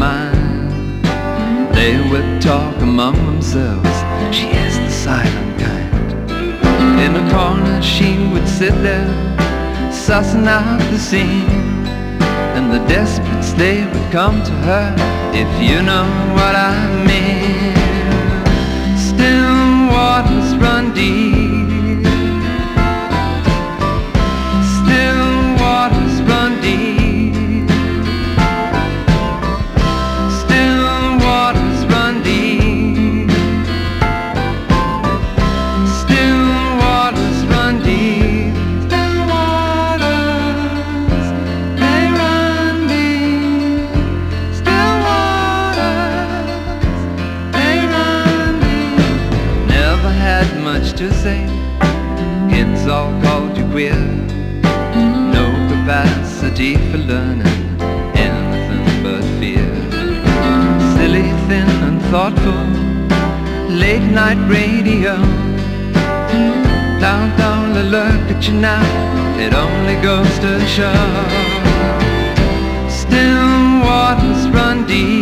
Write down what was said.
mind. They would talk among themselves. She is the silent kind. In a corner she would sit there, sussing out the scene. And the desperates, they would come to her, if you know what I mean. Still waters run deep. Still waters run deep. Still waters run deep. Still waters run deep. Still waters, they run deep. Still waters, they run deep. Never had much to say. Kids all called you queer. No capacity for learning anything but fear. Silly, thin and thoughtful, late night radio. Don't only look at you now, it only goes to show. Still waters run deep.